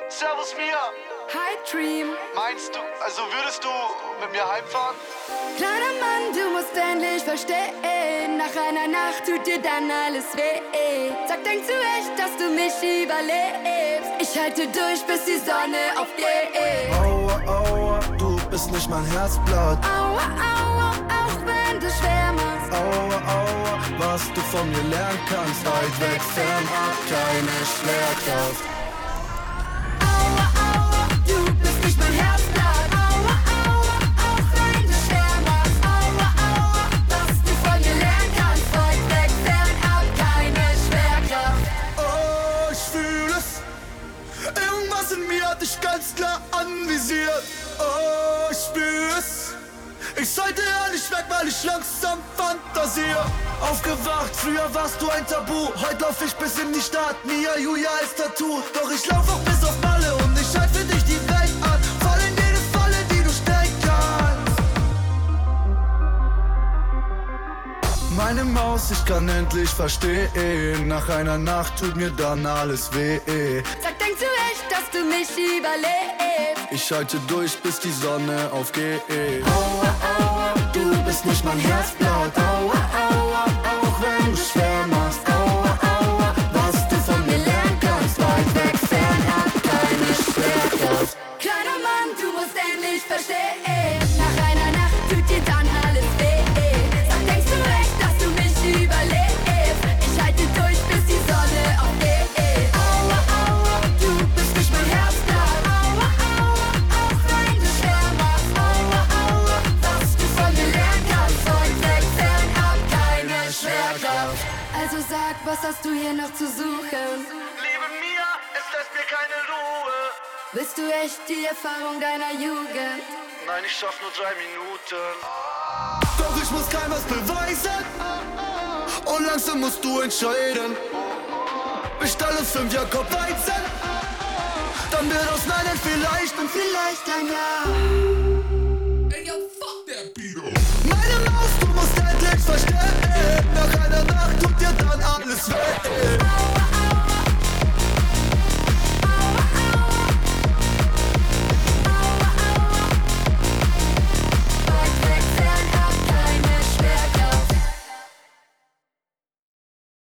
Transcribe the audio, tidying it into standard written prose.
Servus Mia. Hi Dream. Meinst du, also würdest du mit mir heimfahren? Kleiner Mann, du musst endlich verstehen, nach einer Nacht tut dir dann alles weh. Sag, denkst du echt, dass du mich überlebst? Ich halte durch, bis die Sonne aufgeht. Aua, aua, du bist nicht mein Herzblatt. Aua, aua, auch wenn du schwer machst. Aua, aua, was du von mir lernen kannst. Weit weg, fernab, keine Schwerkraft. Aua, aua, du bist nicht mein Herzblatt. Aua, aua, auch wenn du schwer machst. Aua, aua, was du von mir lernen kannst. Weit weg, fernab, keine Schwerkraft. Oh, ich fühl es. Irgendwas in mir hat dich ganz klar anvisiert. Oh, ich spür es. Ich sollte ja nicht weg, weil ich langsam fantasier. Aufgewacht, früher warst du ein Tabu. Heute lauf ich bis in die Stadt, Mia, Julia ist Tattoo. Doch ich lauf auch bis auf Malle und ich halt für dich die Welt an. Fall in jede Falle, die du stecken kannst. Meine Maus, ich kann endlich verstehen. Nach einer Nacht tut mir dann alles weh. Sag, denkst du echt, dass du mich überlebst? Ich halte durch, bis die Sonne aufgeht. Aua, aua, du bist nicht mein Herzblatt. Aua, aua, auch wenn du schwer machst. Aua, aua, was du von mir lernen kannst. Weit weg, fernab, keine Schwerkraft. Kleiner Mann, du musst endlich verstehen, nach einer Nacht tut dir dann alles weh. Sag, denkst du echt, dass du mich überlebst? Ich halte durch, bis die Sonne aufgeht. Aua, aua, du bist nicht mein Herzblatt. Aua, aua, auch wenn du schwer machst. Aua, aua, was du von mir lernen kannst. Weit weg, fernab, keine Schwerkraft. Also sag, was hast du hier noch zu suchen? Liebe Mia, es lässt mir keine Ruhe. Willst du echt die Erfahrung deiner Jugend? Nein, ich schaff nur 3 Minuten. Doch ich muss keinem was beweisen. Und langsam musst du entscheiden. Bestelle 5 Jakob Weizen. Dann wird aus Nein ein vielleicht und Vielleicht ein Ja.